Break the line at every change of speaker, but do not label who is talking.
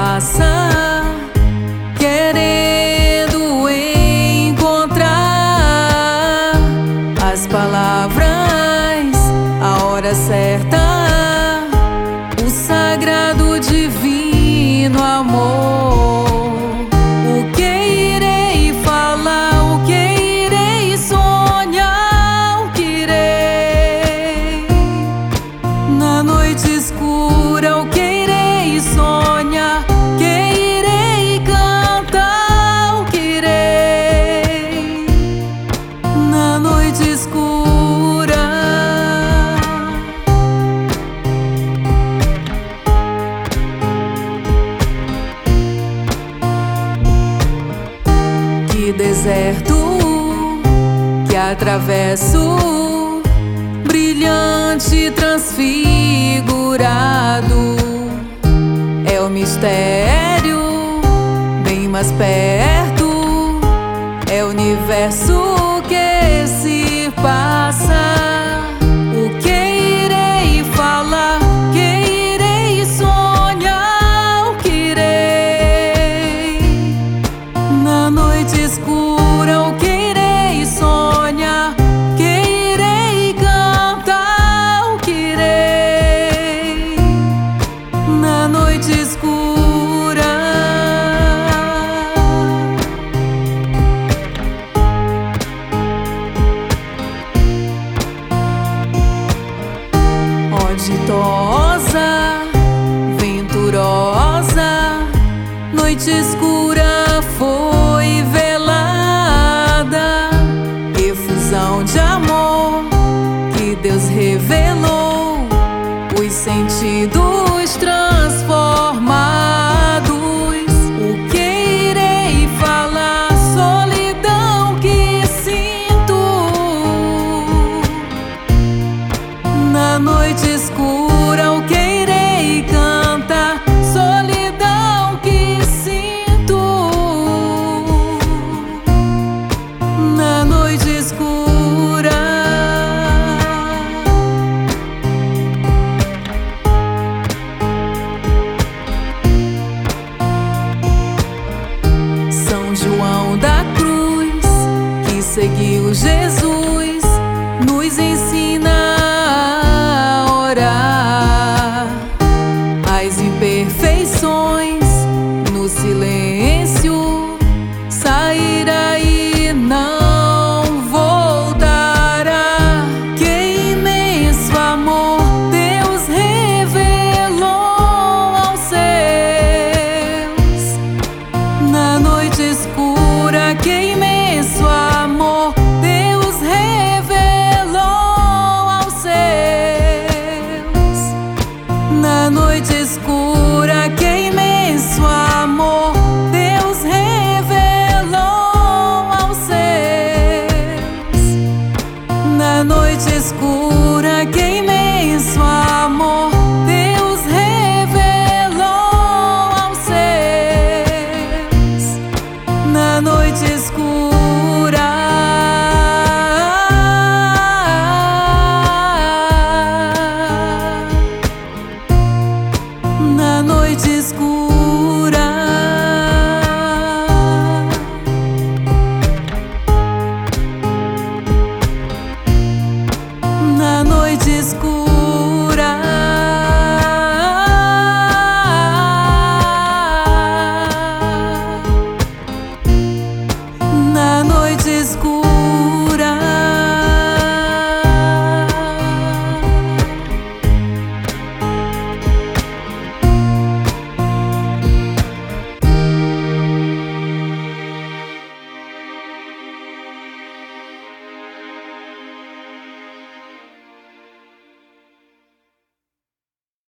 passa, querendo encontrar as palavras, a hora certa, o sagrado divino amor. O que irei falar, o que irei sonhar, o que irei na noite escura, o que irei sonhar, o que irei cantar, o que irei na noite escura. Que deserto que atravesso, brilhante, transfigurado, é o mistério bem mais perto, é o universo que se passa. O que irei falar, o que irei sonhar, o que irei na noite escura, o que irei sonhar, o que irei cantar, o que irei na noite escura. Ó ditosa, venturosa, noite escura foi velada, efusão de amor que Deus revelou, os sentidos transformados. O que irei falar, solidão que sinto na noite escura, o que irei cantar, solidão que sinto na noite escura. São João da Cruz, que seguiu Jesus, nos ensina a orar. As imperfeições no silêncio